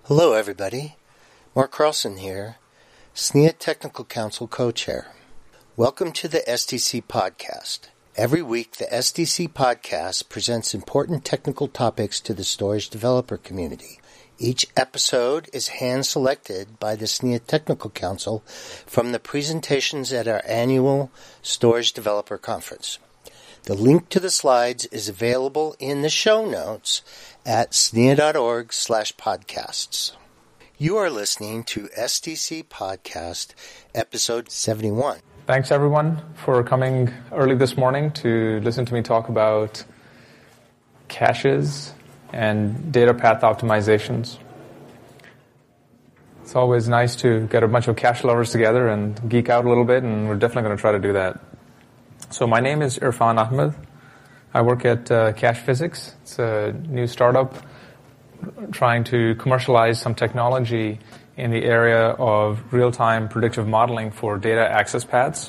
Hello, everybody. Mark Carlson here, SNIA Technical Council Co-Chair. Welcome to the STC Podcast. Every week, the STC Podcast presents important technical topics to the storage developer community. Each episode is hand-selected by the SNIA Technical Council from the presentations at our annual Storage Developer Conference. The link to the slides is available in the show notes at snia.org/podcasts. You are listening to STC Podcast, Episode 71. Thanks, everyone, for coming early this morning to listen to me talk about caches and data path optimizations. It's always nice to get a bunch of cache lovers together and geek out a little bit, and we're definitely going to try to do that. So my name is Irfan Ahmed. I work at Cache Physics. It's a new startup trying to commercialize some technology in the area of real-time predictive modeling for data access paths.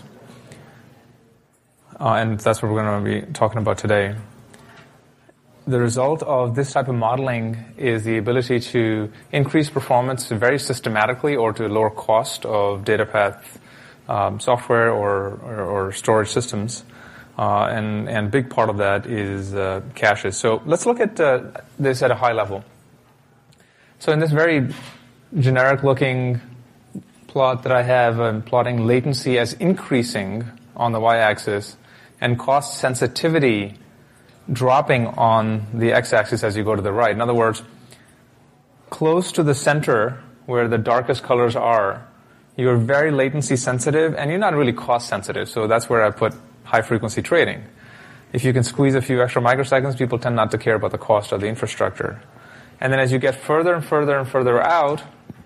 And that's what we're going to be talking about today. The result of this type of modeling is the ability to increase performance very systematically or to lower cost of data path software or storage systems. And a big part of that is caches. So let's look at this at a high level. So in this very generic-looking plot that I have, I'm plotting latency as increasing on the y-axis and cost sensitivity dropping on the x-axis as you go to the right. In other words, close to the center where the darkest colors are, you're very latency sensitive and you're not really cost sensitive. So that's where I put high-frequency trading. If you can squeeze a few extra microseconds, people tend not to care about the cost of the infrastructure. And then as you get further and further and further out,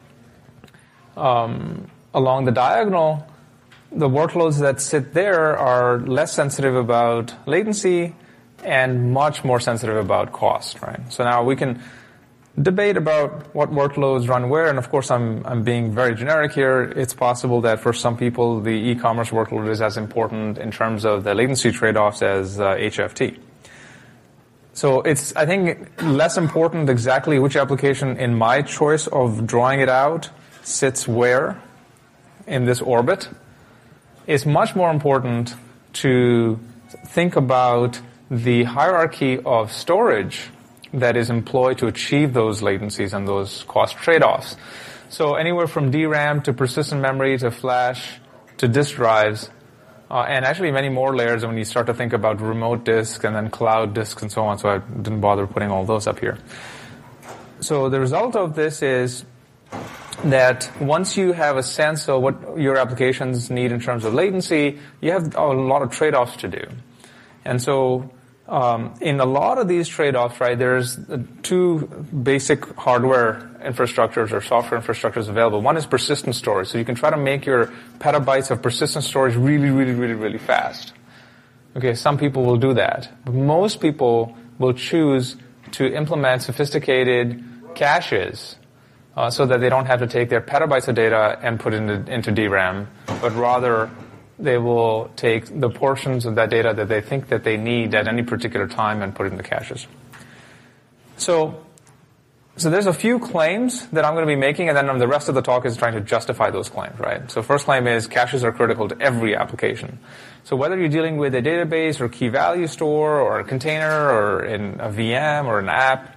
along the diagonal, the workloads that sit there are less sensitive about latency and much more sensitive about cost, right? So now we can debate about what workloads run where, and of course I'm being very generic here. It's possible that for some people the e-commerce workload is as important in terms of the latency trade-offs as HFT. So it's, I think, less important exactly which application in my choice of drawing it out sits where in this orbit. It's much more important to think about the hierarchy of storage that is employed to achieve those latencies and those cost trade-offs. So anywhere from DRAM to persistent memory to flash to disk drives, and actually many more layers when you start to think about remote disks and then cloud disks and so on, so I didn't bother putting all those up here. So the result of this is that once you have a sense of what your applications need in terms of latency, you have a lot of trade-offs to do. And so in a lot of these trade-offs, right, there's two basic hardware infrastructures or software infrastructures available. One is persistent storage. So you can try to make your petabytes of persistent storage really, really, really, really fast. Okay, some people will do that. But most people will choose to implement sophisticated caches so that they don't have to take their petabytes of data and put it into DRAM, but rather they will take the portions of that data that they think that they need at any particular time and put it in the caches. So there's a few claims that I'm going to be making, and then the rest of the talk is trying to justify those claims, right? So first claim is caches are critical to every application. So whether you're dealing with a database or key value store or a container or in a VM or an app,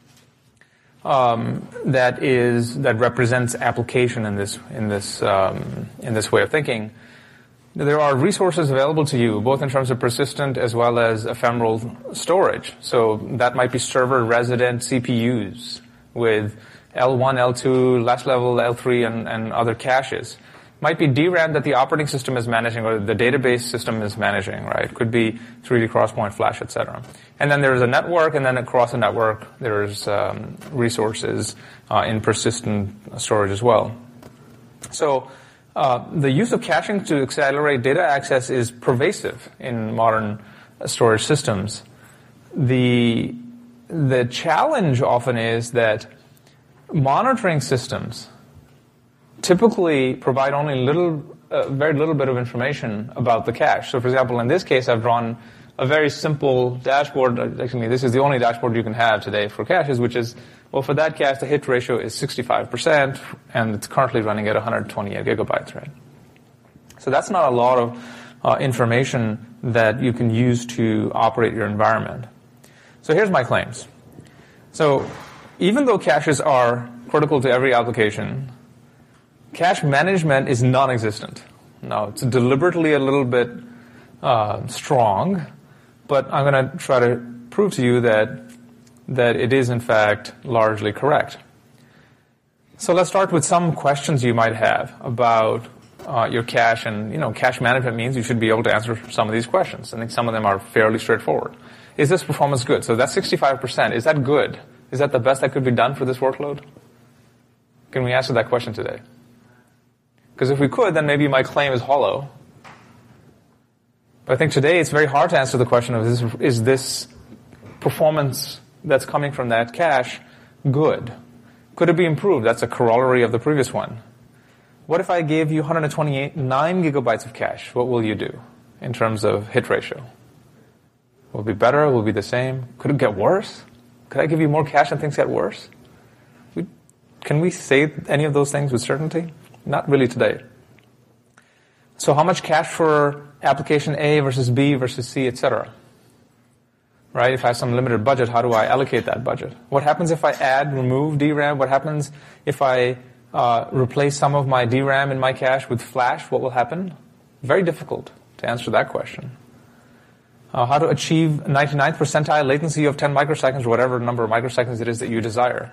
that represents application in this way of thinking, there are resources available to you, both in terms of persistent as well as ephemeral storage. So that might be server resident CPUs with L1, L2, last level L3, and other caches. Might be DRAM that the operating system is managing or the database system is managing, right? Could be 3D XPoint flash, etc. And then there's a network, and then across the network there's resources in persistent storage as well. So the use of caching to accelerate data access is pervasive in modern storage systems. The challenge often is that monitoring systems typically provide only very little bit of information about the cache. So, for example, in this case, I've drawn a very simple dashboard. Actually, this is the only dashboard you can have today for caches, which is, well, for that cache, the hit ratio is 65%, and it's currently running at 128 gigabytes, right? So that's not a lot of information that you can use to operate your environment. So here's my claims. So even though caches are critical to every application, cache management is non-existent. Now, it's deliberately a little bit strong, but I'm going to try to prove to you that it is, in fact, largely correct. So let's start with some questions you might have about your cache. And, cache management means you should be able to answer some of these questions. I think some of them are fairly straightforward. Is this performance good? So that's 65%. Is that good? Is that the best that could be done for this workload? Can we answer that question today? Because if we could, then maybe my claim is hollow. But I think today it's very hard to answer the question of is this performance that's coming from that cache good? Could it be improved? That's a corollary of the previous one. What if I gave you 9 gigabytes of cache? What will you do in terms of hit ratio? Will it be better? Will it be the same? Could it get worse? Could I give you more cache and things get worse? Can we say any of those things with certainty? Not really today. So how much cache for application A versus B versus C, etc.? Right? If I have some limited budget, how do I allocate that budget? What happens if I remove DRAM? What happens if I replace some of my DRAM in my cache with flash? What will happen? Very difficult to answer that question. How to achieve 99th percentile latency of 10 microseconds, or whatever number of microseconds it is that you desire.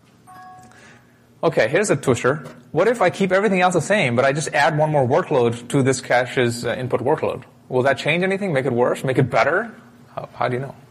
Okay, here's a twister. What if I keep everything else the same, but I just add one more workload to this cache's input workload? Will that change anything? Make it worse? Make it better? How do you know?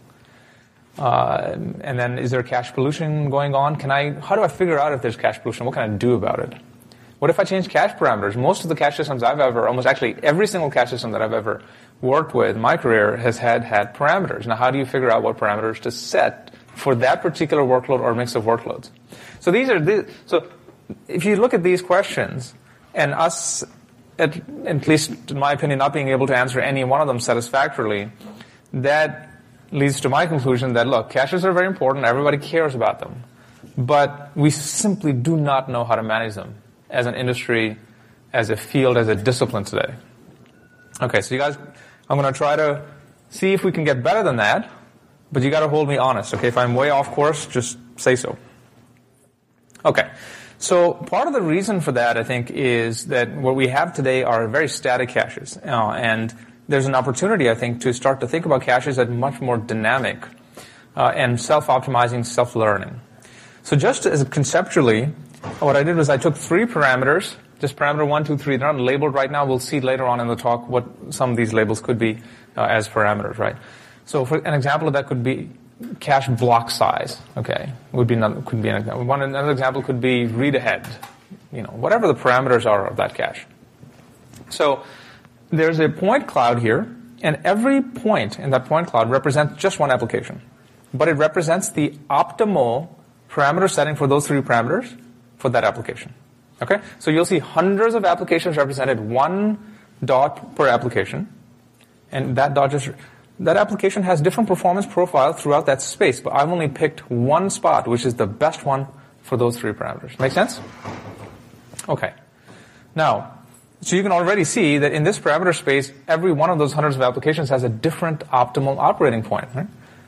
And then is there cache pollution going on? How do I figure out if there's cache pollution? What can I do about it? What if I change cache parameters? Most of the cache systems almost actually every single cache system that I've ever worked with in my career has had parameters. Now, how do you figure out what parameters to set for that particular workload or mix of workloads? So so if you look at these questions, and us, at least in my opinion, not being able to answer any one of them satisfactorily, that leads to my conclusion that, look, caches are very important. Everybody cares about them. But we simply do not know how to manage them as an industry, as a field, as a discipline today. Okay, so you guys, I'm going to try to see if we can get better than that, but you got to hold me honest, okay? If I'm way off course, just say so. Okay, so part of the reason for that, I think, is that what we have today are very static caches, and there's an opportunity, I think, to start to think about caches as much more dynamic and self-optimizing, self-learning. So just as conceptually, what I did was I took 3 parameters, just parameter 1, 2, 3. They're not labeled right now. We'll see later on in the talk what some of these labels could be as parameters, right? So for an example of that could be cache block size, okay? Could be an example. Another example could be read ahead, whatever the parameters are of that cache. So there's a point cloud here, and every point in that point cloud represents just one application. But it represents the optimal parameter setting for those 3 parameters for that application. Okay? So you'll see hundreds of applications represented, 1 dot per application. And that application has different performance profile throughout that space, but I've only picked one spot, which is the best one for those 3 parameters. Make sense? Okay. Now, so you can already see that in this parameter space, every one of those hundreds of applications has a different optimal operating point, right?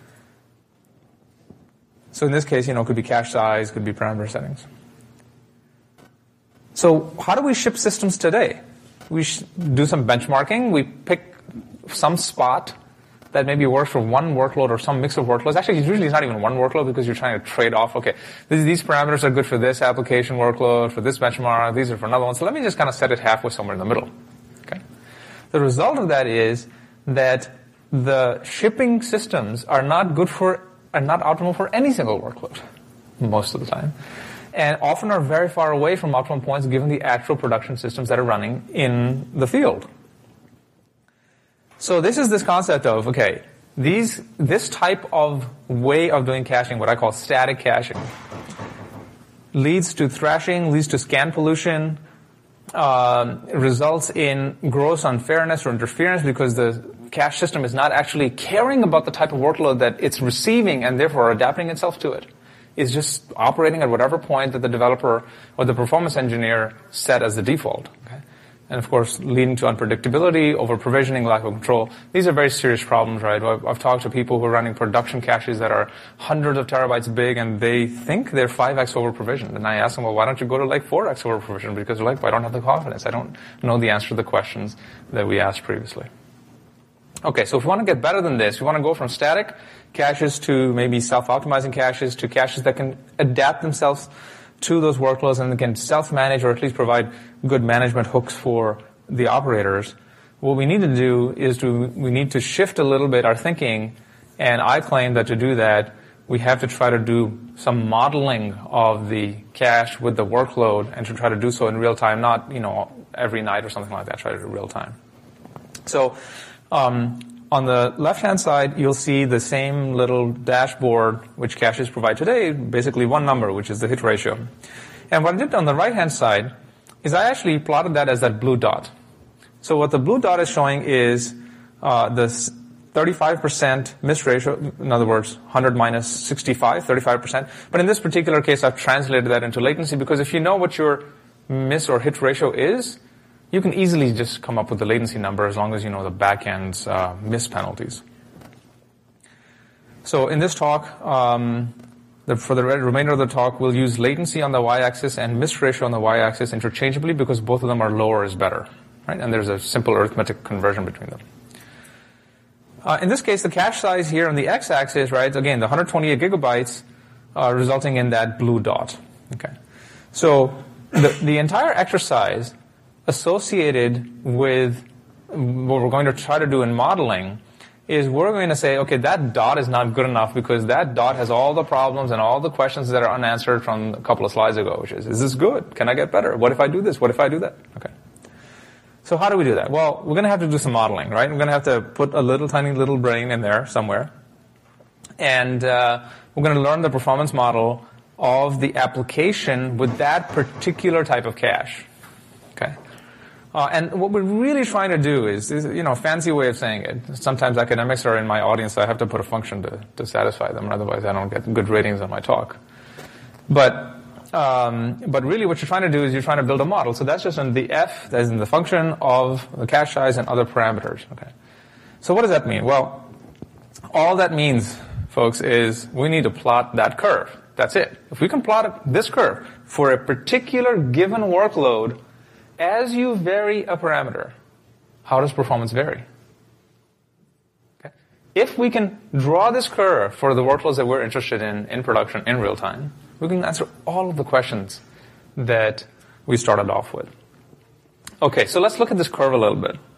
So in this case, it could be cache size, could be parameter settings. So how do we ship systems today? We do some benchmarking. We pick some spot that maybe works for one workload or some mix of workloads. Actually, usually it's not even one workload because you're trying to trade off, okay, these parameters are good for this application workload, for this benchmark, these are for another one. So let me just kind of set it halfway somewhere in the middle. Okay. The result of that is that the shipping systems are not optimal for any single workload most of the time, and often are very far away from optimum points given the actual production systems that are running in the field. So this is this concept of, okay, this type of way of doing caching, what I call static caching, leads to thrashing, leads to scan pollution, results in gross unfairness or interference because the cache system is not actually caring about the type of workload that it's receiving and therefore adapting itself to it. It's just operating at whatever point that the developer or the performance engineer set as the default. Okay? And of course, leading to unpredictability, over-provisioning, lack of control. These are very serious problems, right? I've talked to people who are running production caches that are hundreds of terabytes big, and they think they're 5x over-provisioned. And I ask them, well, why don't you go to like 4x over-provisioned? Because they're like, well, I don't have the confidence. I don't know the answer to the questions that we asked previously. Okay, so if we want to get better than this, we want to go from static caches to maybe self-optimizing caches to caches that can adapt themselves to those workloads and can self-manage or at least provide good management hooks for the operators. What we need to do is we need to shift a little bit our thinking, and I claim that to do that, we have to try to do some modeling of the cache with the workload and to try to do so in real time, not, every night or something like that, try to do real time. So, on the left-hand side, you'll see the same little dashboard which caches provide today, basically one number, which is the hit ratio. And what I did on the right-hand side is I actually plotted that as that blue dot. So what the blue dot is showing is the 35% miss ratio, in other words, 100 minus 65, 35%. But in this particular case, I've translated that into latency because if you know what your miss or hit ratio is, you can easily just come up with the latency number as long as you know the backend's miss penalties. So in this talk, for the remainder of the talk, we'll use latency on the y-axis and miss ratio on the y-axis interchangeably because both of them are lower is better, right? And there's a simple arithmetic conversion between them. In this case, the cache size here on the x-axis, right? Again, the 128 gigabytes, resulting in that blue dot. Okay. So the entire exercise associated with what we're going to try to do in modeling is we're going to say, okay, that dot is not good enough because that dot has all the problems and all the questions that are unanswered from a couple of slides ago, which is this good? Can I get better? What if I do this? What if I do that? Okay. So how do we do that? Well, we're going to have to do some modeling, right? We're going to have to put a little tiny little brain in there somewhere. And we're going to learn the performance model of the application with that particular type of cache. Okay. And what we're really trying to do is a fancy way of saying it. Sometimes academics are in my audience, so I have to put a function to satisfy them, otherwise I don't get good ratings on my talk. But really what you're trying to do is you're trying to build a model. So that's just in the f, that is in the function of the cache size and other parameters. Okay. So what does that mean? Well, all that means, folks, is we need to plot that curve. That's it. If we can plot this curve for a particular given workload, as you vary a parameter, how does performance vary? Okay. If we can draw this curve for the workloads that we're interested in production, in real time, we can answer all of the questions that we started off with. Okay, so let's look at this curve a little bit.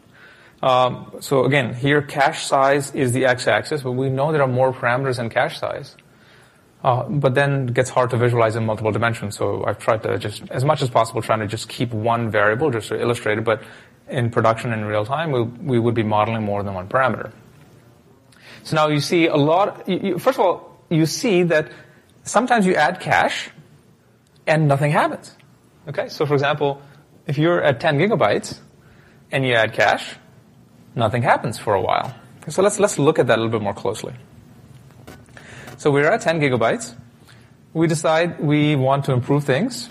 So again, here cache size is the x-axis, but we know there are more parameters than cache size. But then it gets hard to visualize in multiple dimensions, so I've tried to just, as much as possible, trying to just keep one variable just to illustrate it, but in production in real time, we would be modeling more than one parameter. So now you see a lot, first of all, you see that sometimes you add cache and nothing happens. Okay, so for example, if you're at 10 gigabytes and you add cache, nothing happens for a while. So let's look at that a little bit more closely. So we're at 10 gigabytes. We decide we want to improve things,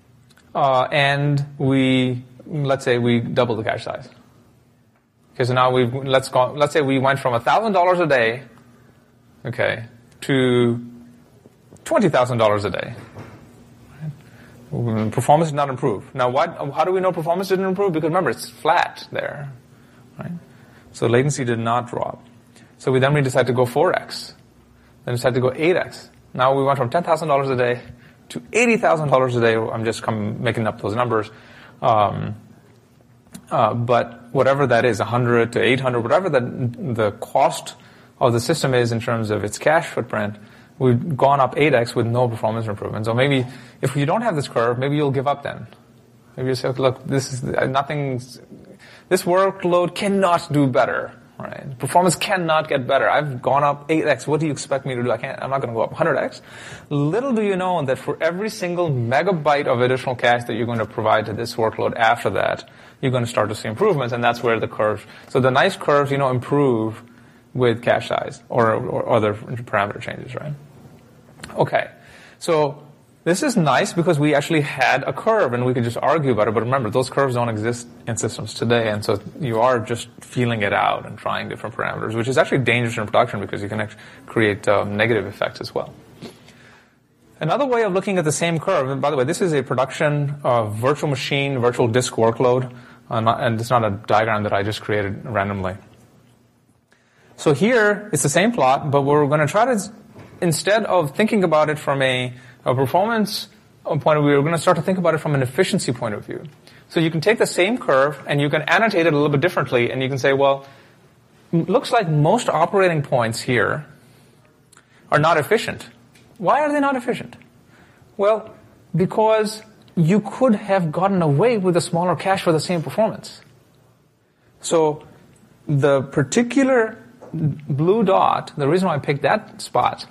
and let's say we double the cache size. Okay, so now let's say we went from $1,000 a day, okay, to $20,000 a day. Performance did not improve. Now, how do we know performance didn't improve? Because remember, it's flat there, right? So latency did not drop. So we decide to go 4x. Then we decided to go 8x. Now we went from $10,000 a day to $80,000 a day. I'm just making up those numbers. But whatever that is, 100 to 800, whatever the cost of the system is in terms of its cache footprint, we've gone up 8x with no performance improvement. So maybe if you don't have this curve, maybe you'll give up then. Maybe you say, look, this workload cannot do better. right? Performance cannot get better. I've gone up 8x. What do you expect me to do? I'm not going to go up 100x. Little do you know that for every single megabyte of additional cache that you're going to provide to this workload after that, you're going to start to see improvements, and that's where the curves. So the nice curves, improve with cache size or other parameter changes, right? Okay. So this is nice because we actually had a curve and we could just argue about it. But remember, those curves don't exist in systems today. And so you are just feeling it out and trying different parameters, which is actually dangerous in production because you can actually create negative effects as well. Another way of looking at the same curve, and by the way, this is a production virtual machine, virtual disk workload, and it's not a diagram that I just created randomly. So here, it's the same plot, but we're going to try to, instead of thinking about it from a performance point of view, we're going to start to think about it from an efficiency point of view. So you can take the same curve and you can annotate it a little bit differently, and you can say, well, looks like most operating points here are not efficient. Why are they not efficient? Well, because you could have gotten away with a smaller cache for the same performance. So the particular blue dot, the reason why I picked that spot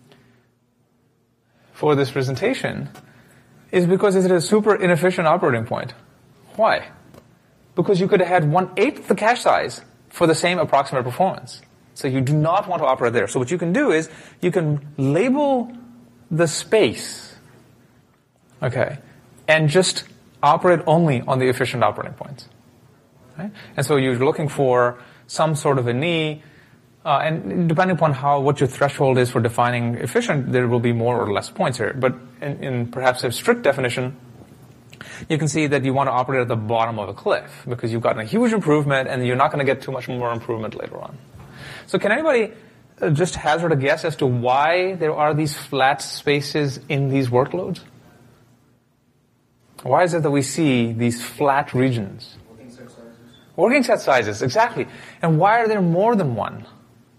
for this presentation is because it's a super inefficient operating point. Why? Because you could have had 1/8 the cache size for the same approximate performance. So you do not want to operate there. So what you can do is you can label the space, okay, and just operate only on the efficient operating points. Right? And so you're looking for some sort of a knee. And depending upon what your threshold is for defining efficient, there will be more or less points here. But in perhaps a strict definition, you can see that you want to operate at the bottom of a cliff because you've gotten a huge improvement and you're not going to get too much more improvement later on. So can anybody just hazard a guess as to why there are these flat spaces in these workloads? Why is it that we see these flat regions? Working set sizes. Working set sizes, exactly. And why are there more than one?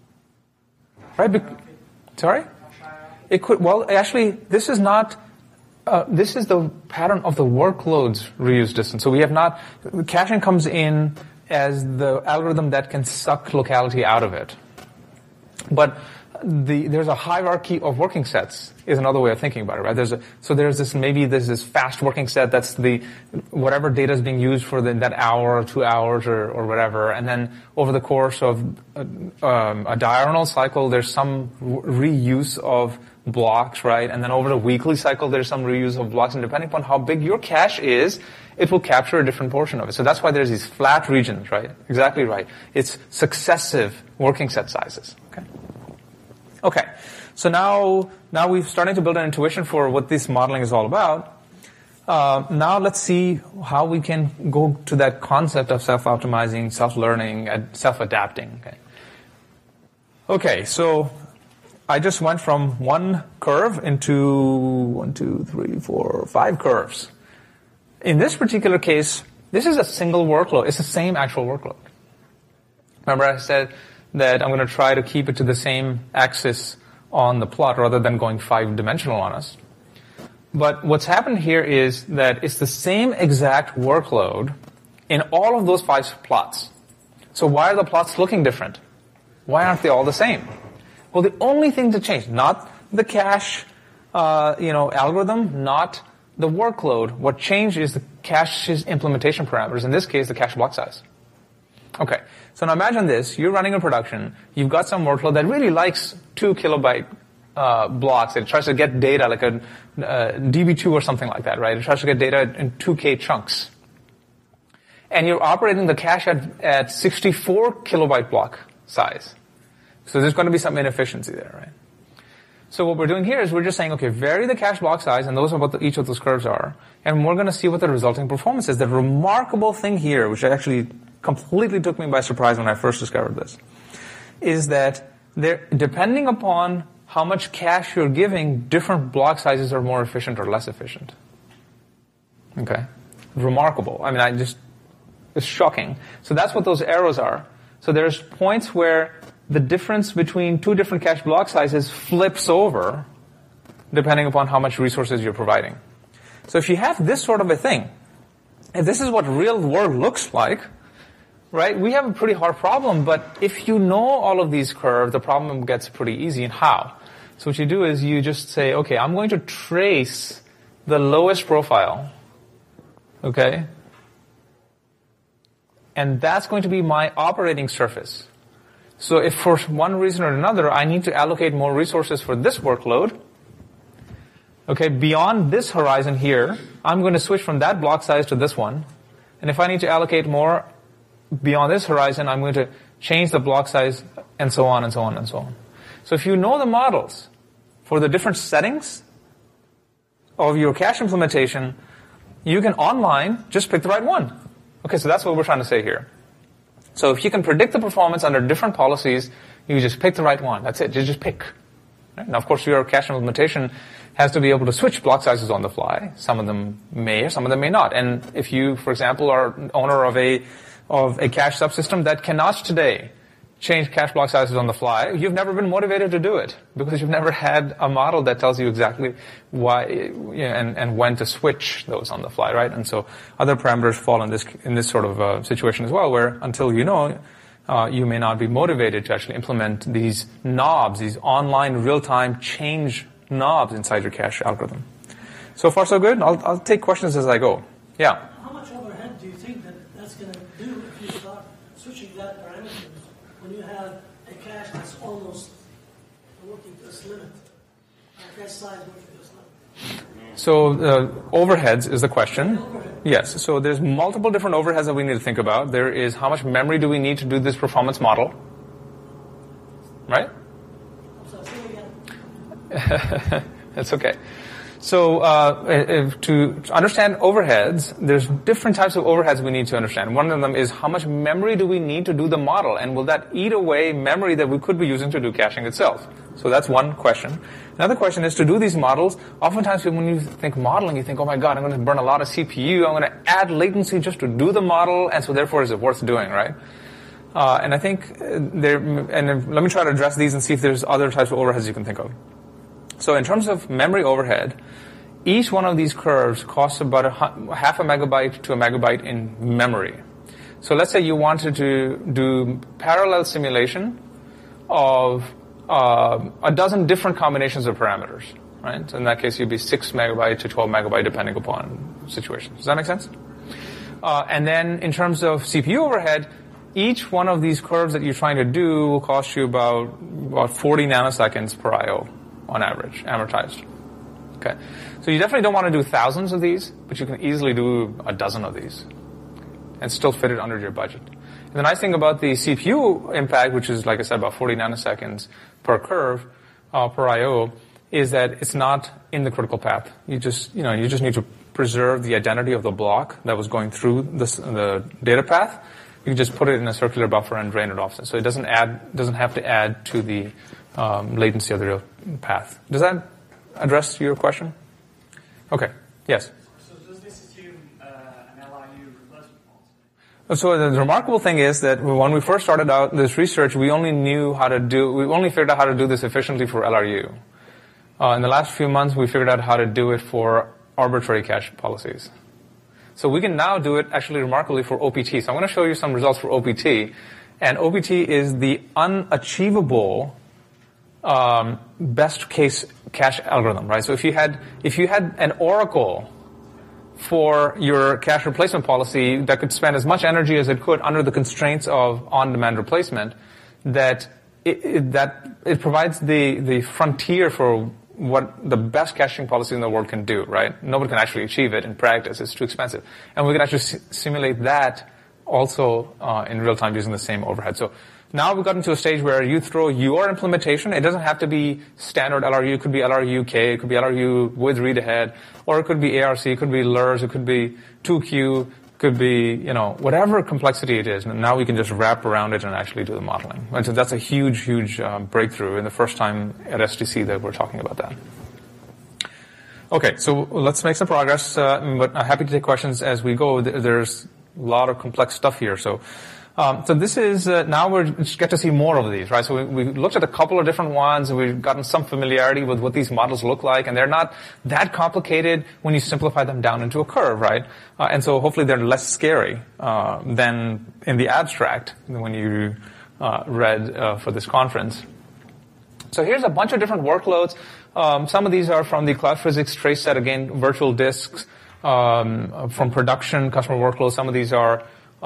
Right? Sorry? It could. Well, actually, this is not. This is the pattern of the workload's reuse distance. So we have not. Caching comes in as the algorithm that can suck locality out of it. But there's a hierarchy of working sets is another way of thinking about it, right? There's this fast working set that's the whatever data is being used for that hour or 2 hours or whatever, and then over the course of a diurnal cycle, there's some reuse of blocks, right? And then over the weekly cycle, there's some reuse of blocks, and depending upon how big your cache is, it will capture a different portion of it. So that's why there's these flat regions, right? Exactly right. It's successive working set sizes. Okay, so now we're starting to build an intuition for what this modeling is all about. Now let's see how we can go to that concept of self-optimizing, self-learning, and self-adapting. Okay, so I just went from one curve into 5 curves. In this particular case, this is a single workload. It's the same actual workload. Remember I said that I'm going to try to keep it to the same axis on the plot rather than going 5-dimensional on us. But what's happened here is that it's the same exact workload in all of those 5 plots. So why are the plots looking different? Why aren't they all the same? Well, the only thing to change, not the cache, algorithm, not the workload. What changed is the cache's implementation parameters. In this case, the cache block size. Okay, so now imagine this. You're running a production. You've got some workload that really likes 2 kilobyte blocks. It tries to get data like a DB2 or something like that, right? It tries to get data in 2K chunks. And you're operating the cache at 64 kilobyte block size. So there's going to be some inefficiency there, right? So what we're doing here is we're just saying, okay, vary the cache block size, and those are what each of those curves are, and we're going to see what the resulting performance is. The remarkable thing here, which actually completely took me by surprise when I first discovered this, is that depending upon how much cache you're giving, different block sizes are more efficient or less efficient. Okay? Remarkable. I mean, it's shocking. So that's what those arrows are. So there's points where the difference between 2 different cache block sizes flips over depending upon how much resources you're providing. So if you have this sort of a thing, if this is what real world looks like, right? We have a pretty hard problem, but if you know all of these curves, the problem gets pretty easy. And how? So what you do is you just say, okay, I'm going to trace the lowest profile, okay? And that's going to be my operating surface. So if for one reason or another I need to allocate more resources for this workload, okay, beyond this horizon here, I'm going to switch from that block size to this one. And if I need to allocate more beyond this horizon, I'm going to change the block size, and so on and so on and so on. So if you know the models for the different settings of your cache implementation, you can online just pick the right one. Okay, so that's what we're trying to say here. So if you can predict the performance under different policies, you just pick the right one. That's it. You just pick. Right? Now, of course, your cache implementation has to be able to switch block sizes on the fly. Some of them may, some of them may not. And if you, for example, are owner of a cache subsystem that cannot today change cache block sizes on the fly, you've never been motivated to do it because you've never had a model that tells you exactly why and when to switch those on the fly, right? And so other parameters fall in this sort of situation as well, where until you know, you may not be motivated to actually implement these knobs, these online real-time change knobs inside your cache algorithm. So far, so good. I'll take questions as I go. Yeah. How much overhead do you think that's going to do if you start switching that parameters when you have a cache that's almost working to its limit, a cache size working to its limit? So overheads is the question. Yes. So there's multiple different overheads that we need to think about. There is how much memory do we need to do this performance model, right? That's okay. So to understand overheads, there's different types of overheads we need to understand. One of them is how much memory do we need to do the model, and will that eat away memory that we could be using to do caching itself? So that's one question. Another question is to do these models. Oftentimes when you think modeling, you think, oh my God, I'm going to burn a lot of CPU. I'm going to add latency just to do the model, and so therefore is it worth doing, right? And I think let me try to address these and see if there's other types of overheads you can think of. So in terms of memory overhead, each one of these curves costs about half a megabyte to a megabyte in memory. So let's say you wanted to do parallel simulation of a dozen different combinations of parameters, right? So in that case, you'd be 6 megabyte to 12 megabyte depending upon situation. Does that make sense? And then in terms of CPU overhead, each one of these curves that you're trying to do will cost you about 40 nanoseconds per I/O. On average, amortized. Okay. So you definitely don't want to do thousands of these, but you can easily do a dozen of these and still fit it under your budget. And the nice thing about the CPU impact, which is, like I said, about 40 nanoseconds per curve, per I/O, is that it's not in the critical path. You just need to preserve the identity of the block that was going through the data path. You can just put it in a circular buffer and drain it off. So it doesn't have to add to the latency of the real path. Does that address your question? Okay. Yes. So does this assume an LRU replacement policy? So the remarkable thing is that when we first started out this research, we only figured out how to do this efficiently for LRU. In the last few months, we figured out how to do it for arbitrary cache policies. So we can now do it actually remarkably for OPT. So I'm going to show you some results for OPT. And OPT is the unachievable best case cache algorithm, right? So if you had an oracle for your cache replacement policy that could spend as much energy as it could under the constraints of on-demand replacement, that it provides the frontier for what the best caching policy in the world can do, right? Nobody can actually achieve it in practice. It's too expensive. And we can actually simulate that also in real time using the same overhead. So now we've gotten to a stage where you throw your implementation. It doesn't have to be standard LRU. It could be LRU-K. It could be LRU with read ahead. Or it could be ARC. It could be LRS. It could be 2Q. It could be, whatever complexity it is. And now we can just wrap around it and actually do the modeling. And so that's a huge, huge breakthrough, and the first time at SDC that we're talking about that. Okay, so let's make some progress. But I'm happy to take questions as we go. There's a lot of complex stuff here. So So this is, now we get to see more of these, right? So we looked at a couple of different ones, and we've gotten some familiarity with what these models look like, and they're not that complicated when you simplify them down into a curve, right? And so hopefully they're less scary than in the abstract when you read for this conference. So here's a bunch of different workloads. Some of these are from the Cloud Physics trace set, again, virtual disks, from production customer workloads. Some of these are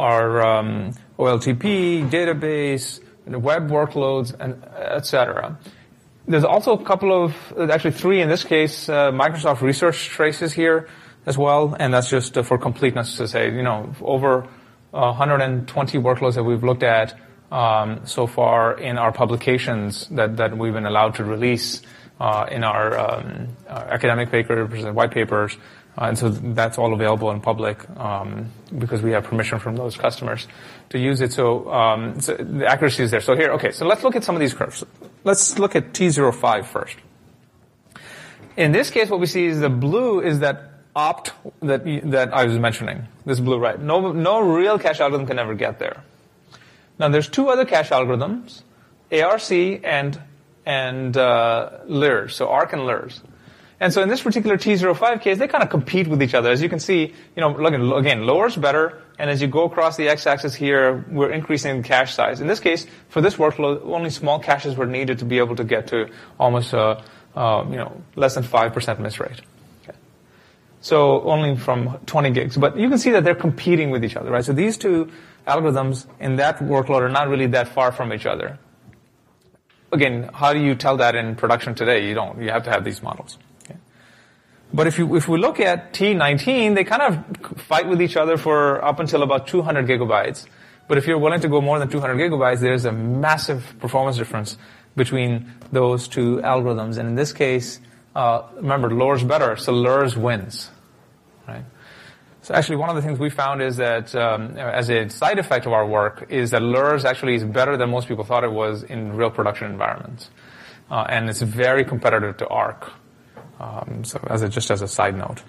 OLTP, database, web workloads, and et cetera. There's also a couple of, actually 3 in this case, Microsoft Research traces here as well, and that's just for completeness to say, over 120 workloads that we've looked at so far in our publications that we've been allowed to release in our academic papers and white papers. And so that's all available in public because we have permission from those customers to use it. So the accuracy is there. So here, okay, so let's look at some of these curves. Let's look at T05 first. In this case, what we see is the blue is that opt that I was mentioning, this blue, right? No real cache algorithm can ever get there. Now, there's 2 other cache algorithms, ARC and LIRS, so ARC and LIRS. And so in this particular T05 case, they kind of compete with each other. As you can see, look, again, lower is better, and as you go across the x-axis here, we're increasing the cache size. In this case, for this workload, only small caches were needed to be able to get to almost, less than 5% miss rate. Okay. So only from 20 gigs. But you can see that they're competing with each other, right? So these 2 algorithms in that workload are not really that far from each other. Again, how do you tell that in production today? You don't. You have to have these models. But if we look at T19, they kind of fight with each other for up until about 200 gigabytes. But if you're willing to go more than 200 gigabytes, there's a massive performance difference between those 2 algorithms. And in this case, remember, lower is better, so LIRS wins, right? So actually, one of the things we found is that as a side effect of our work is that LIRS actually is better than most people thought it was in real production environments. And it's very competitive to ARC. So just as a side note.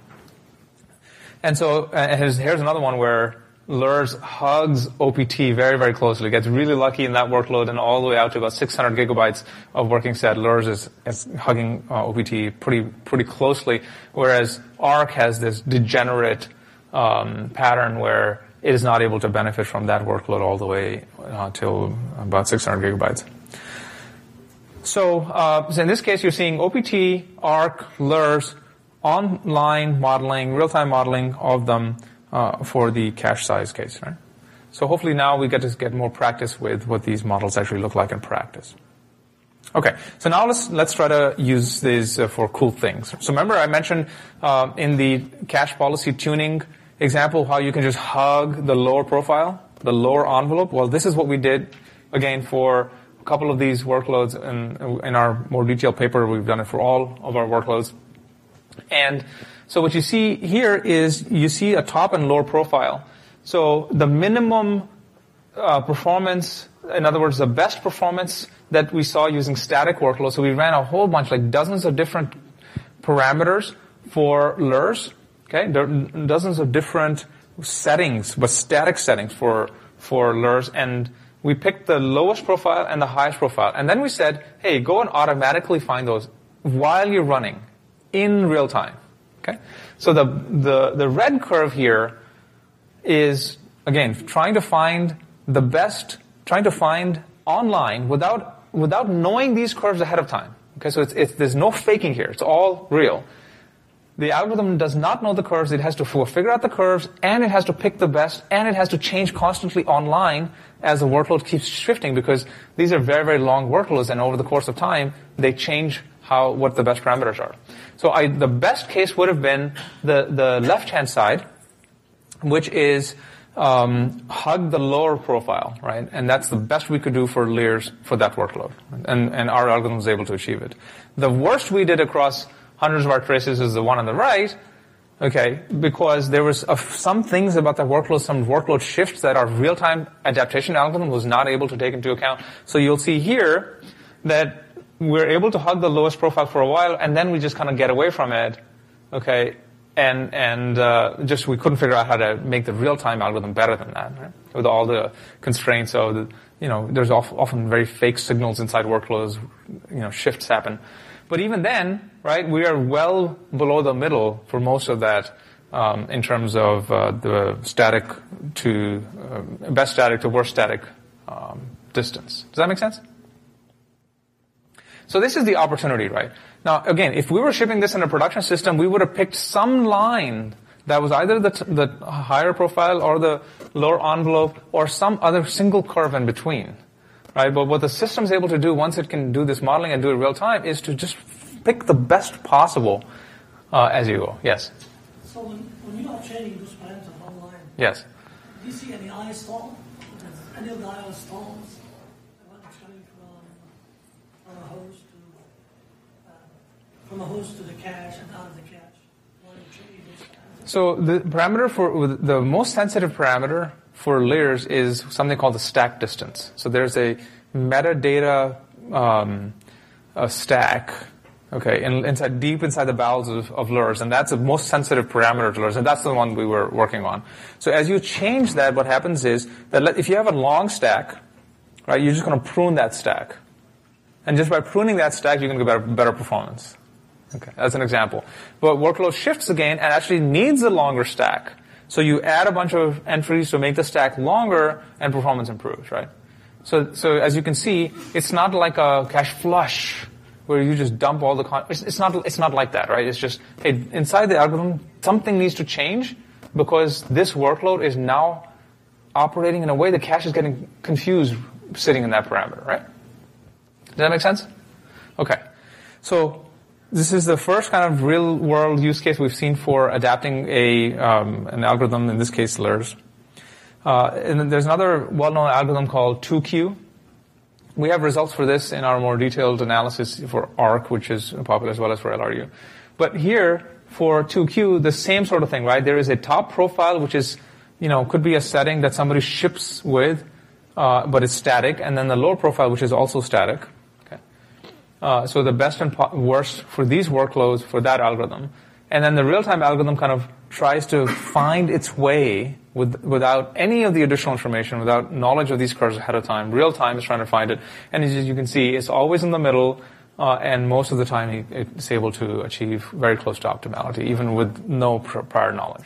And so here's another one where LIRS hugs OPT very, very closely. Gets really lucky in that workload, and all the way out to about 600 gigabytes of working set, LIRS is hugging OPT pretty closely, whereas ARC has this degenerate pattern where it is not able to benefit from that workload all the way till about 600 gigabytes. So in this case, you're seeing OPT, ARC, LIRS, online modeling, real-time modeling of them for the cache size case, right? So hopefully now we get more practice with what these models actually look like in practice. Okay, so now let's try to use these for cool things. So remember I mentioned in the cache policy tuning example how you can just hug the lower profile, the lower envelope. Well, this is what we did, again, for a couple of these workloads in our more detailed paper. We've done it for all of our workloads. And so what you see here is you see a top and lower profile. So the minimum performance, in other words, the best performance that we saw using static workloads. So we ran a whole bunch, like dozens of different parameters for LIRS. Okay, there are dozens of different settings, but static settings for LIRS, and we picked the lowest profile and the highest profile. And then we said, hey, go and automatically find those while you're running in real time. Okay? So the red curve here is, again, trying to find online without knowing these curves ahead of time. Okay, so there's no faking here. It's all real. The algorithm does not know the curves. It has to figure out the curves, and it has to pick the best, and it has to change constantly online as the workload keeps shifting, because these are very, very long workloads, and over the course of time, they change what the best parameters are. So the best case would have been the left-hand side, which is hug the lower profile, right? And that's the best we could do for LIRS for that workload. And our algorithm was able to achieve it. The worst we did across hundreds of our traces is the one on the right, okay, because there was some things about the workload, some workload shifts that our real-time adaptation algorithm was not able to take into account. So you'll see here that we're able to hug the lowest profile for a while, and then we just kind of get away from it, okay, and just we couldn't figure out how to make the real-time algorithm better than that, right? With all the constraints of there's often very fake signals inside workloads, shifts happen. But even then, right, we are well below the middle for most of that in terms of the static to best static to worst static distance. Does that make sense? So this is the opportunity, right? Now, again, if we were shipping this in a production system, we would have picked some line that was either the higher profile or the lower envelope or some other single curve in between, right? But what the system's able to do once it can do this modeling and do it real time is to just pick the best possible as you go. Yes? So when you are training those parameters online, yes. do you see any eye stall? Any of the eye stalls when it's coming from a host to the cache and out of the cache? So the parameter for the most sensitive parameter for layers is something called the stack distance. So there's a metadata a stack, okay, deep inside the bowels of LERS, and that's the most sensitive parameter to LERS, and that's the one we were working on. So as you change that, what happens is that if you have a long stack, right, you're just going to prune that stack, and just by pruning that stack, you're going to get better performance. Okay, that's an example. But workload shifts again and actually needs a longer stack. So you add a bunch of entries to make the stack longer and performance improves, right? So as you can see, it's not like a cache flush where you just dump all the it's not like that, right? It's just, hey, inside the algorithm, something needs to change because this workload is now operating in a way the cache is getting confused sitting in that parameter, right? Does that make sense? Okay. So this is the first kind of real-world use case we've seen for adapting an algorithm, in this case LERS. And then there's another well-known algorithm called 2Q. We have results for this in our more detailed analysis for ARC, which is popular, as well as for LRU. But here, for 2Q, the same sort of thing, right? There is a top profile, which is, could be a setting that somebody ships with, but it's static, and then the lower profile, which is also static. So the best and worst for these workloads for that algorithm. And then the real-time algorithm kind of tries to find its way without any of the additional information, without knowledge of these curves ahead of time. Real-time is trying to find it. And as you can see, it's always in the middle, and most of the time it's able to achieve very close to optimality, even with no prior knowledge.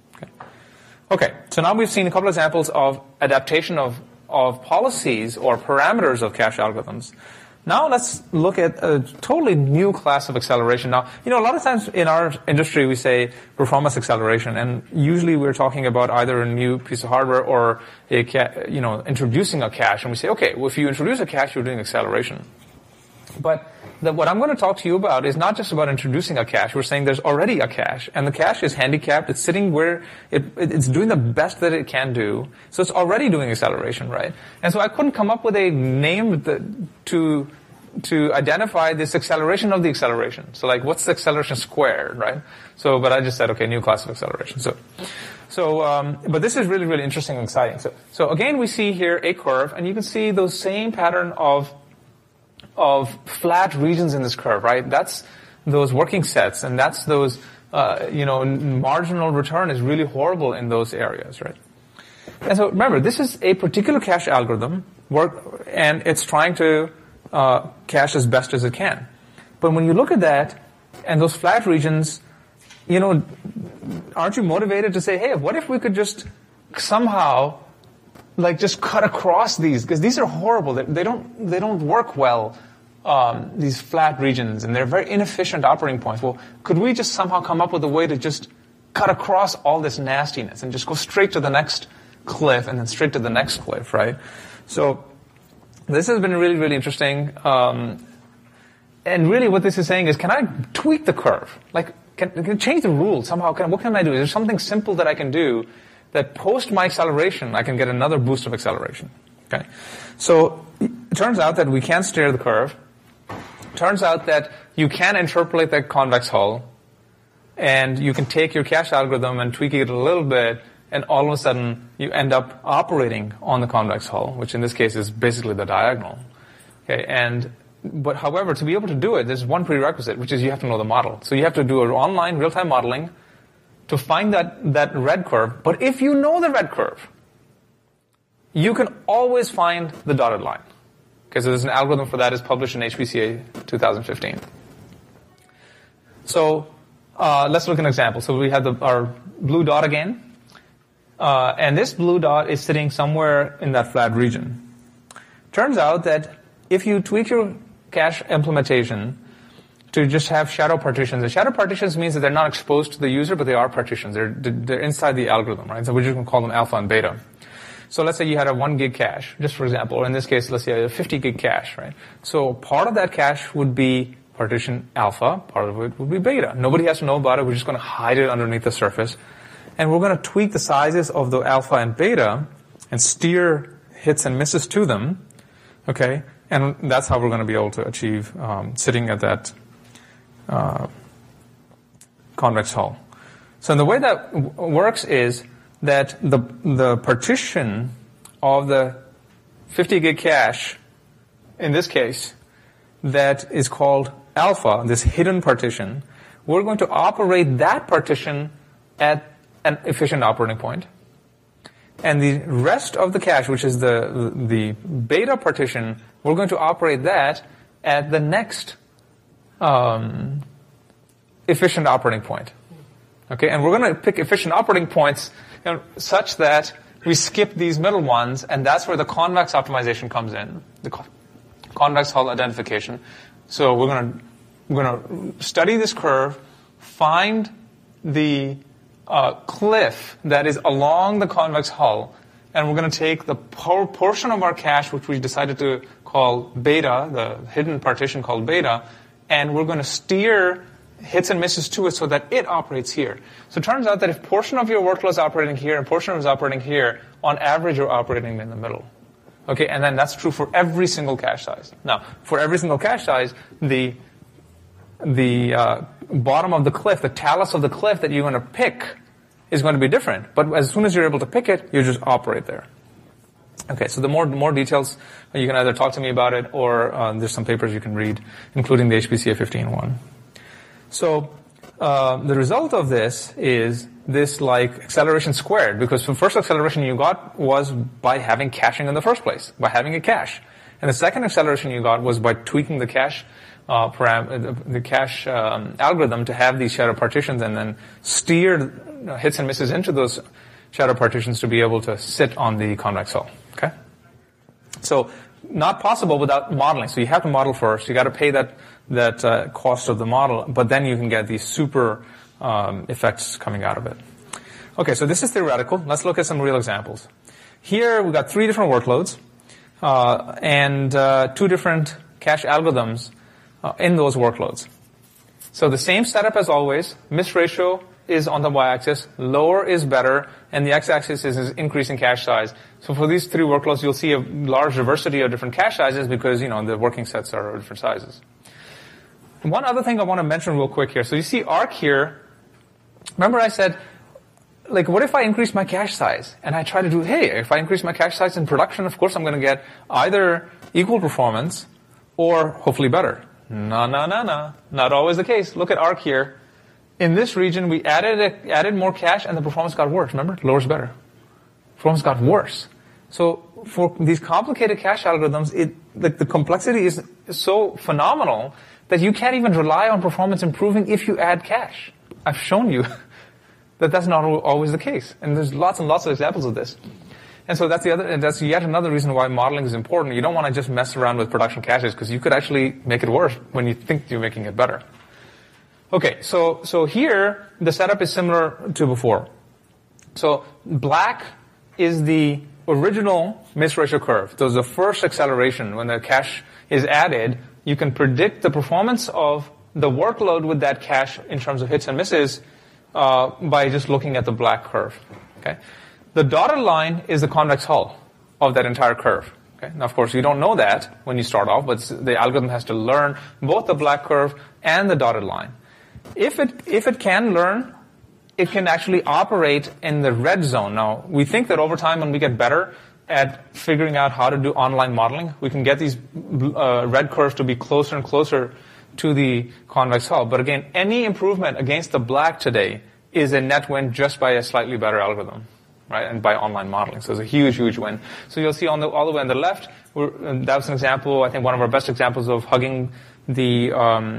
Okay, so now we've seen a couple of examples of adaptation of policies or parameters of cache algorithms. Now let's look at a totally new class of acceleration. Now, a lot of times in our industry we say performance acceleration, and usually we're talking about either a new piece of hardware or introducing a cache, and we say, okay, well, if you introduce a cache, you're doing acceleration. But what I'm going to talk to you about is not just about introducing a cache. We're saying there's already a cache, and the cache is handicapped. It's sitting where it's doing the best that it can do. So it's already doing acceleration, right? And so I couldn't come up with a name to identify this acceleration of the acceleration. So like, what's the acceleration squared, right? But I just said, okay, new class of acceleration. But this is really, really interesting and exciting. So again, we see here a curve, and you can see those same pattern of flat regions in this curve, right? That's those working sets, and that's those, marginal return is really horrible in those areas, right? And so remember, this is a particular cache algorithm, and it's trying to cache as best as it can. But when you look at that, and those flat regions, aren't you motivated to say, hey, what if we could just somehow just cut across these, because these are horrible. They don't work well, these flat regions, and they're very inefficient operating points. Well, could we just somehow come up with a way to just cut across all this nastiness and just go straight to the next cliff and then straight to the next cliff, right? So this has been really, really interesting. And really what this is saying is, can I tweak the curve? Can I change the rules somehow? What can I do? Is there something simple that I can do that post my acceleration, I can get another boost of acceleration? Okay. So it turns out that we can steer the curve. Turns out that you can interpolate that convex hull, and you can take your cache algorithm and tweak it a little bit, and all of a sudden you end up operating on the convex hull, which in this case is basically the diagonal. Okay. But however, to be able to do it, there's one prerequisite, which is you have to know the model. So you have to do an online real-time modeling to find that red curve. But if you know the red curve, you can always find the dotted line. Okay, so there's an algorithm for that. It's published in HPCA 2015. So let's look at an example. So we have our blue dot again. And this blue dot is sitting somewhere in that flat region. Turns out that if you tweak your cache implementation to just have shadow partitions, and shadow partitions means that they're not exposed to the user, but they are partitions. They're inside the algorithm, right? So we're just going to call them alpha and beta. So let's say you had a 1 gig cache, just for example, or in this case, let's say a 50 gig cache, right? So part of that cache would be partition alpha, part of it would be beta. Nobody has to know about it. We're just going to hide it underneath the surface. And we're going to tweak the sizes of the alpha and beta and steer hits and misses to them, okay? And that's how we're going to be able to achieve sitting at that convex hull. So the way that works is that the partition of the 50 gig cache, in this case, that is called alpha, this hidden partition, we're going to operate that partition at an efficient operating point. And the rest of the cache, which is the beta partition, we're going to operate that at the next efficient operating point. Okay, and we're going to pick efficient operating points such that we skip these middle ones, and that's where the convex optimization comes in, the convex hull identification. So we're going to study this curve, find the cliff that is along the convex hull, and we're going to take the portion of our cache, which we decided to call beta, the hidden partition called beta, and we're going to steer hits and misses to it so that it operates here. So it turns out that if portion of your workload is operating here and portion of it is operating here, on average you're operating in the middle. Okay, and then that's true for every single cache size. Now, for every single cache size, the bottom of the cliff, the talus of the cliff that you're going to pick is going to be different. But as soon as you're able to pick it, you just operate there. Okay, so the more details, you can either talk to me about it or there's some papers you can read, including the HPCA 15 one. So the result of this is this like acceleration squared, because the first acceleration you got was by having caching in the first place, by having a cache. And the second acceleration you got was by tweaking the cache algorithm to have these shadow partitions and then steer hits and misses into those shadow partitions to be able to sit on the convex hull. Okay? So not possible without modeling. So you have to model first. You got to pay that cost of the model, but then you can get these super effects coming out of it. Okay, so this is theoretical. Let's look at some real examples. Here we've got 3 different workloads and 2 different cache algorithms in those workloads. So the same setup as always. Miss ratio is on the y-axis, lower is better, and the x-axis is increasing cache size. So for these 3 workloads, you'll see a large diversity of different cache sizes because, the working sets are different sizes. One other thing I want to mention real quick here. So you see Arc here. Remember I said, like, what if I increase my cache size? And I try to do, if I increase my cache size in production, of course I'm going to get either equal performance or hopefully better. No. Not always the case. Look at Arc here. In this region, we added more cache and the performance got worse. Remember? Lower is better. Performance got worse. So for these complicated cache algorithms, the complexity is so phenomenal that you can't even rely on performance improving if you add cache. I've shown you that that's not always the case. And there's lots and lots of examples of this. And so that's yet another reason why modeling is important. You don't want to just mess around with production caches because you could actually make it worse when you think you're making it better. Okay, so here the setup is similar to before. So black is the original miss ratio curve. So the first acceleration when the cache is added, you can predict the performance of the workload with that cache in terms of hits and misses by just looking at the black curve. Okay, the dotted line is the convex hull of that entire curve. Okay, now of course you don't know that when you start off, but the algorithm has to learn both the black curve and the dotted line. If it can learn, it can actually operate in the red zone. Now, we think that over time when we get better at figuring out how to do online modeling, we can get these red curves to be closer and closer to the convex hull. But again, any improvement against the black today is a net win just by a slightly better algorithm, right? And by online modeling. So it's a huge, huge win. So you'll see all the way on the left, that was an example, I think one of our best examples of hugging the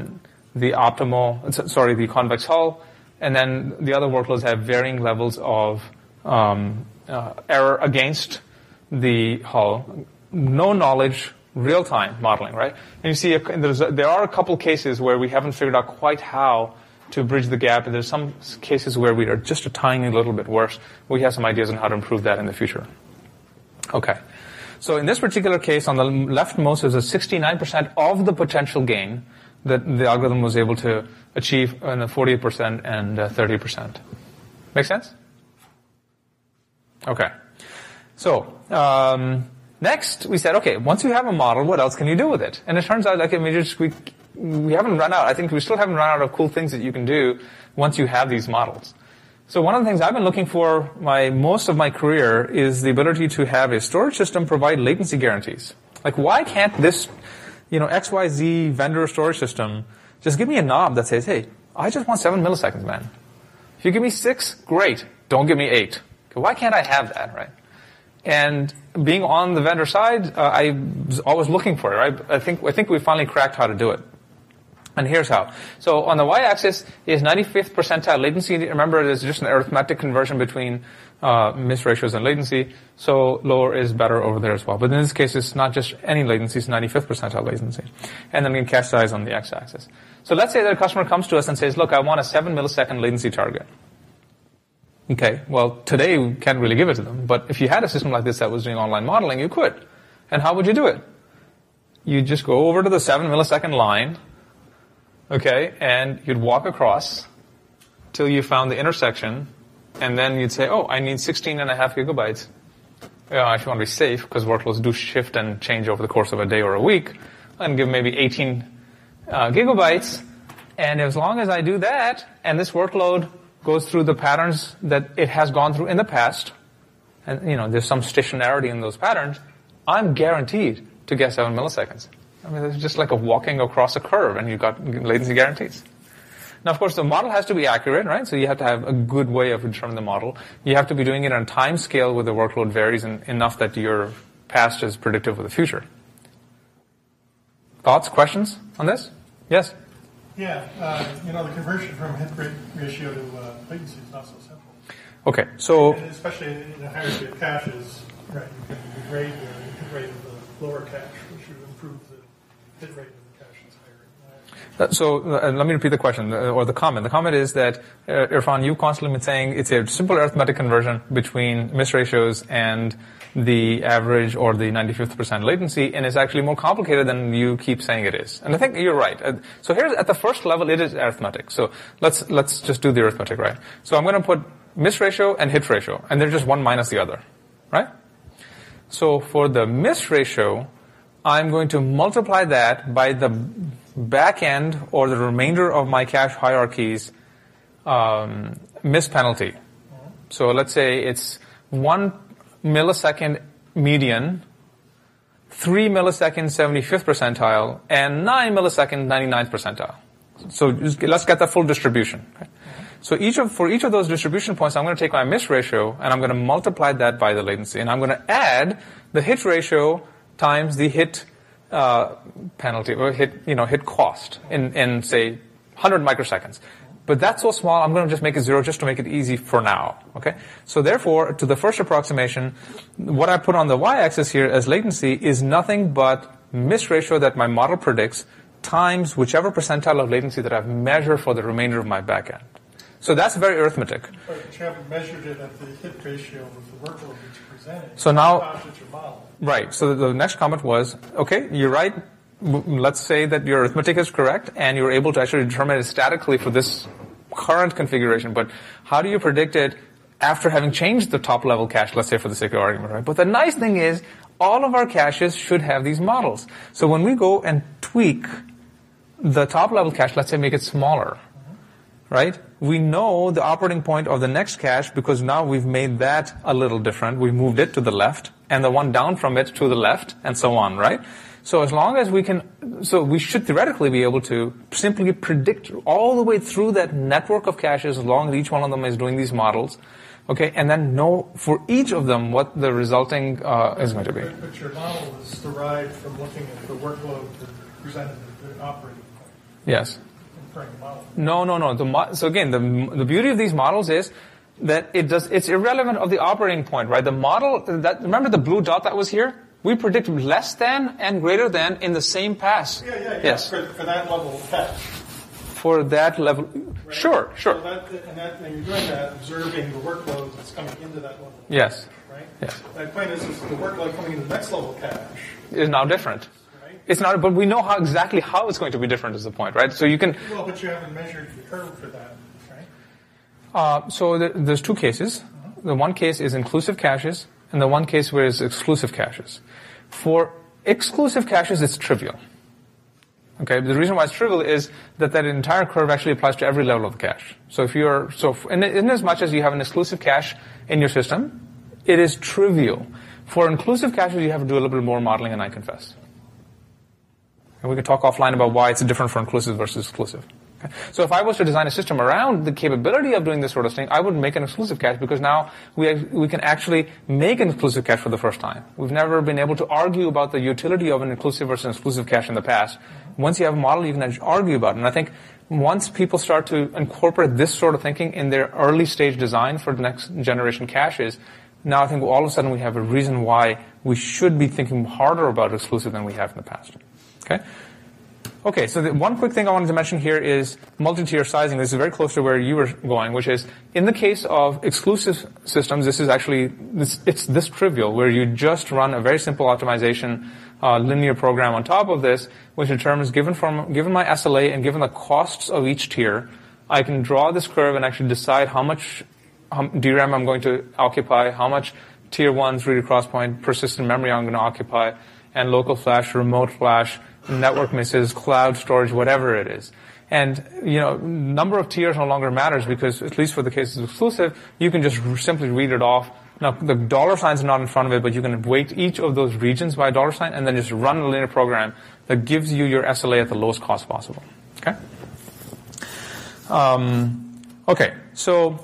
convex hull. And then the other workloads have varying levels of error against the hull. No knowledge, real-time modeling, right? And you see there are a couple cases where we haven't figured out quite how to bridge the gap, and there's some cases where we are just a tiny little bit worse. We have some ideas on how to improve that in the future. Okay. So in this particular case, on the leftmost is a 69% of the potential gain that the algorithm was able to achieve in the 48% and 30%. Make sense? Okay. So, next we said, okay, once you have a model, what else can you do with it? And it turns out, like, we haven't run out. I think we still haven't run out of cool things that you can do once you have these models. So one of the things I've been looking for most of my career is the ability to have a storage system provide latency guarantees. Like, why can't this, XYZ vendor storage system just give me a knob that says, hey, I just want 7 milliseconds, man. If you give me 6, great. Don't give me 8. Okay, why can't I have that, right? And being on the vendor side, I was always looking for it, right? I think we finally cracked how to do it. And here's how. So on the y-axis is 95th percentile latency. Remember, there's just an arithmetic conversion between miss ratios and latency. So lower is better over there as well. But in this case, it's not just any latency, it's 95th percentile latency. And then we can cache size on the x-axis. So let's say that a customer comes to us and says, look, I want a 7 millisecond latency target. Okay, well, today we can't really give it to them. But if you had a system like this that was doing online modeling, you could. And how would you do it? You just go over to the 7 millisecond line, okay, and you'd walk across till you found the intersection, and then you'd say, oh, I need 16.5 gigabytes. If you want to be safe, because workloads do shift and change over the course of a day or a week, and give maybe 18 gigabytes. And as long as I do that, and this workload goes through the patterns that it has gone through in the past, and there's some stationarity in those patterns, I'm guaranteed to get 7 milliseconds. I mean, it's just like walking across a curve, and you've got latency guarantees. Now, of course, the model has to be accurate, right? So you have to have a good way of determining the model. You have to be doing it on a time scale where the workload varies enough that your past is predictive of the future. Thoughts, questions on this? Yes? Yeah, the conversion from hit rate ratio to latency is not so simple. Okay, so... And especially in a hierarchy of caches, right, you can degrade the hit rate of the lower cache, which would improve the hit rate of the caches higher. So let me repeat the question, or the comment. The comment is that, Irfan, you've constantly been saying it's a simple arithmetic conversion between miss ratios and the average or the 95th percent latency, and it's actually more complicated than you keep saying it is. And I think you're right. So here's, at the first level, it is arithmetic. So let's just do the arithmetic, right? So I'm going to put miss ratio and hit ratio, and they're just one minus the other, right? So for the miss ratio, I'm going to multiply that by the back end or the remainder of my cache hierarchy's miss penalty. So let's say it's 1 millisecond median, 3 millisecond 75th percentile, and 9 millisecond 99th percentile. So let's get the full distribution. Right? So for each of those distribution points, I'm going to take my miss ratio, and I'm going to multiply that by the latency. And I'm going to add the hit ratio times the hit penalty, or hit cost in say, 100 microseconds. But that's so small, I'm going to just make it 0 just to make it easy for now. Okay? So therefore, to the first approximation, what I put on the y-axis here as latency is nothing but miss ratio that my model predicts times whichever percentile of latency that I've measured for the remainder of my backend. So that's very arithmetic. But you haven't measured it at the hit ratio of the workload that you presented. So now, your model. Right. So the next comment was, okay, you're right. Let's say that your arithmetic is correct, and you're able to actually determine it statically for this current configuration. But how do you predict it after having changed the top-level cache, let's say for the sake of argument, right? But the nice thing is, all of our caches should have these models. So when we go and tweak the top-level cache, let's say make it smaller, right? We know the operating point of the next cache because now we've made that a little different. We moved it to the left, and the one down from it to the left, and so on, right? So as long as we should theoretically be able to simply predict all the way through that network of caches as long as each one of them is doing these models, okay, and then know for each of them what the resulting is going to be. But your model is derived from looking at the workload that presented at the operating point. Yes. No. So again, the beauty of these models is that it's irrelevant of the operating point, right? The model, remember the blue dot that was here? We predict less than and greater than in the same pass. Yeah. Yes. For that level of cache. For that level. Right? Sure. So and you're doing that, observing the workload that's coming into that level. Yes. Right? Yes. My point is the workload coming into the next level cache is now different. It's not, but we know exactly how it's going to be different is the point, right? So you can. Well, but you haven't measured the curve for that, right? So there's two cases. The one case is inclusive caches, and the one case where it's exclusive caches. For exclusive caches, it's trivial. Okay, the reason why it's trivial is that entire curve actually applies to every level of the cache. So in as much as you have an exclusive cache in your system, it is trivial. For inclusive caches, you have to do a little bit more modeling, and I confess. And we can talk offline about why it's different for inclusive versus exclusive. Okay? So if I was to design a system around the capability of doing this sort of thing, I would make an exclusive cache because now we can actually make an exclusive cache for the first time. We've never been able to argue about the utility of an inclusive versus exclusive cache in the past. Once you have a model, you can argue about it. And I think once people start to incorporate this sort of thinking in their early stage design for the next generation caches, now I think all of a sudden we have a reason why we should be thinking harder about exclusive than we have in the past. Okay, so the one quick thing I wanted to mention here is multi-tier sizing. This is very close to where you were going, which is in the case of exclusive systems, this is actually, it's this trivial, where you just run a very simple optimization linear program on top of this, which determines, given my SLA and given the costs of each tier, I can draw this curve and actually decide how much DRAM I'm going to occupy, how much tier 1 3D cross-point persistent memory I'm going to occupy, and local flash, remote flash, network misses, cloud storage, whatever it is. And, number of tiers no longer matters because, at least for the cases of exclusive, you can just simply read it off. Now, the dollar signs are not in front of it, but you can weight each of those regions by a dollar sign and then just run a linear program that gives you your SLA at the lowest cost possible. Okay? So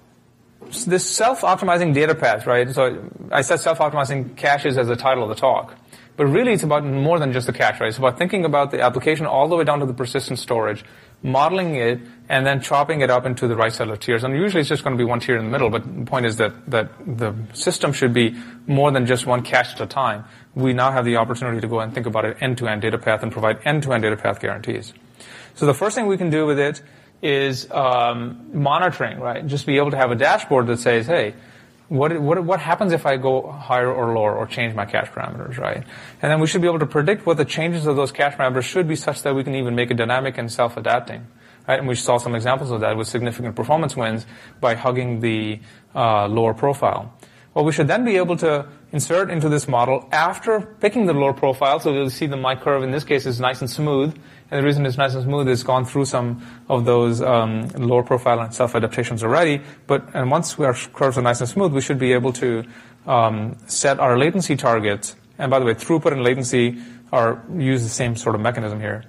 this self-optimizing data path, right? So I said self-optimizing caches as the title of the talk. But really, it's about more than just the cache, right? It's about thinking about the application all the way down to the persistent storage, modeling it, and then chopping it up into the right set of tiers. And usually it's just going to be one tier in the middle, but the point is that the system should be more than just one cache at a time. We now have the opportunity to go and think about an end-to-end data path and provide end-to-end data path guarantees. So the first thing we can do with it is monitoring, right? Just be able to have a dashboard that says, hey, what happens if I go higher or lower or change my cache parameters, right? And then we should be able to predict what the changes of those cache parameters should be such that we can even make it dynamic and self-adapting, right? And we saw some examples of that with significant performance wins by hugging the lower profile. Well, we should then be able to insert into this model after picking the lower profile. So you'll see the my curve in this case is nice and smooth. And the reason it's nice and smooth is gone through some of those lower profile and self-adaptations already. And once our curves are nice and smooth, we should be able to set our latency targets. And by the way, throughput and latency use the same sort of mechanism here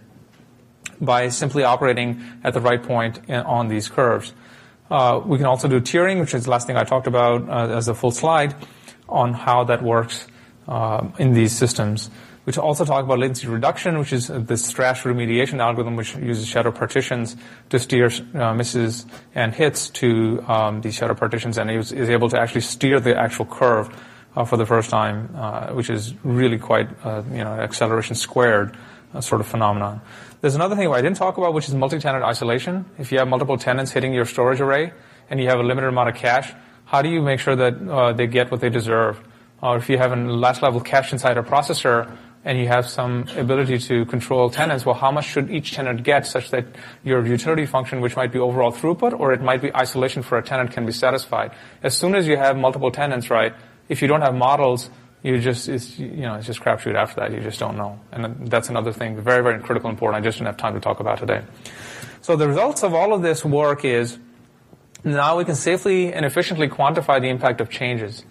by simply operating at the right point on these curves. We can also do tiering, which is the last thing I talked about as a full slide on how that works in these systems. We also talk about latency reduction, which is this trash remediation algorithm, which uses shadow partitions to steer misses and hits to these shadow partitions, and is able to actually steer the actual curve for the first time, which is really quite acceleration squared sort of phenomenon. There's another thing I didn't talk about, which is multi-tenant isolation. If you have multiple tenants hitting your storage array and you have a limited amount of cache, how do you make sure that they get what they deserve? Or if you have a last level cache inside a processor and you have some ability to control tenants, well, how much should each tenant get such that your utility function, which might be overall throughput or it might be isolation for a tenant, can be satisfied? As soon as you have multiple tenants, right, if you don't have models, it's just crapshoot after that. You just don't know. And that's another thing, very, very critical and important. I just didn't have time to talk about today. So the results of all of this work is now we can safely and efficiently quantify the impact of changes.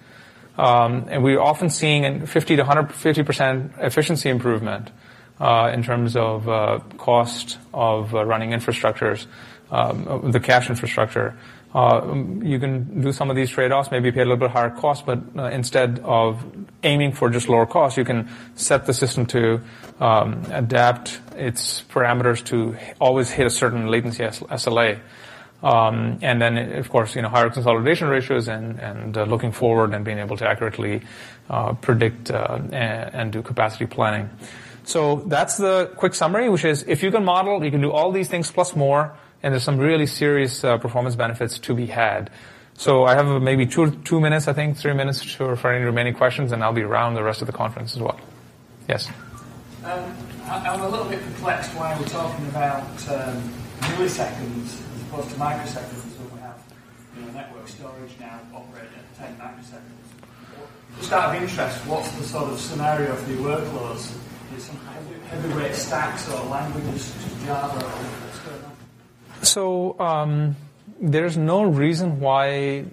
And we're often seeing a 50 to 150% efficiency improvement in terms of cost of running infrastructures, the cache infrastructure. You can do some of these trade-offs, maybe pay a little bit higher cost, but instead of aiming for just lower cost, you can set the system to adapt its parameters to always hit a certain latency SLA. And then, of course, higher consolidation ratios and looking forward and being able to accurately predict and do capacity planning. So that's the quick summary, which is if you can model, you can do all these things plus more, and there's some really serious performance benefits to be had. So I have maybe 2 minutes, I think, 3 minutes for any remaining questions, and I'll be around the rest of the conference as well. Yes? I'm a little bit perplexed why we're talking about milliseconds as opposed to microseconds when we have network storage now operating at 10 microseconds. Just out of interest, what's the sort of scenario for your workloads? Is some heavyweight stacks or languages, Java, or what's going on? So there's no reason why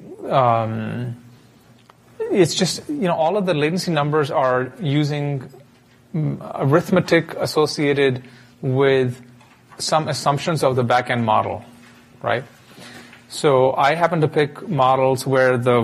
it's just, all of the latency numbers are using arithmetic associated with some assumptions of the back-end model, right? So I happen to pick models where the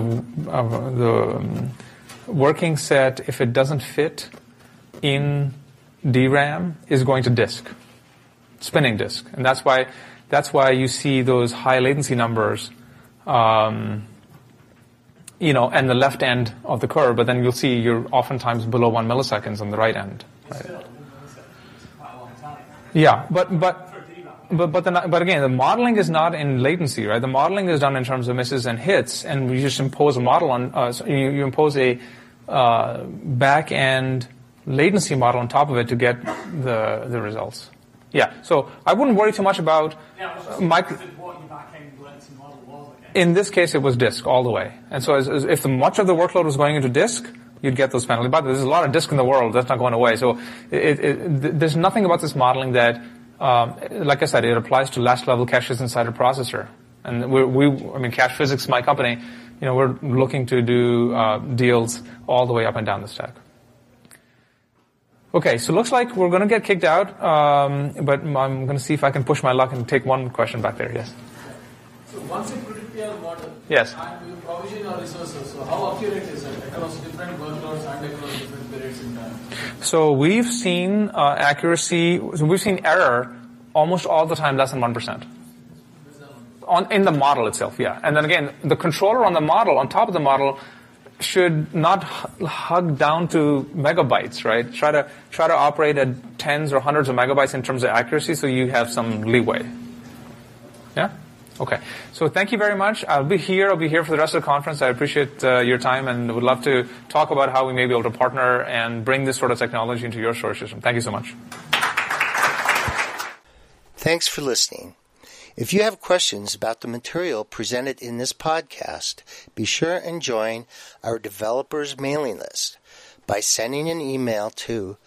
working set, if it doesn't fit in DRAM, is going to disk, spinning disk. And that's why you see those high latency numbers, and the left end of the curve, but then you'll see you're oftentimes below 1 milliseconds on the right end. Right? Still, 1 millisecond is quite a long time. Yeah, but again, the modeling is not in latency, right? The modeling is done in terms of misses and hits, and you just impose a model on, you impose a back end latency model on top of it to get the results. Yeah, so I wouldn't worry too much about what your back-end latency model was again. In this case, it was disk all the way. And so if much of the workload was going into disk, you'd get those penalties. But there's a lot of disk in the world. That's not going away. So there's nothing about this modeling that, like I said, it applies to last level caches inside a processor. And Cache Physics, my company, we're looking to do deals all the way up and down the stack. Okay, so it looks like we're going to get kicked out, but I'm going to see if I can push my luck and take one question back there. Yes? So once you predict your model, yes, and you provision your resources, so how accurate is it across different workloads and across different periods in time? So we've seen accuracy, so we've seen error almost all the time less than 1%. In the model itself, yeah. And then again, the controller on the model, on top of the model, should not hug down to megabytes, right? Try to operate at tens or hundreds of megabytes in terms of accuracy, so you have some leeway. Yeah? Okay. So thank you very much. I'll be here for the rest of the conference. I appreciate your time and would love to talk about how we may be able to partner and bring this sort of technology into your storage system. Thank you so much. Thanks for listening. If you have questions about the material presented in this podcast, be sure and join our developers mailing list by sending an email to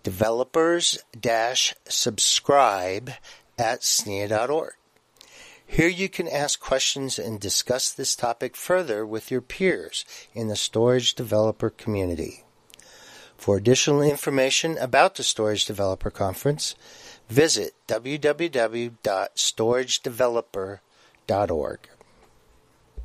developers-subscribe@SNIA.org. Here you can ask questions and discuss this topic further with your peers in the storage developer community. For additional information about the Storage Developer Conference, visit www.storagedeveloper.org.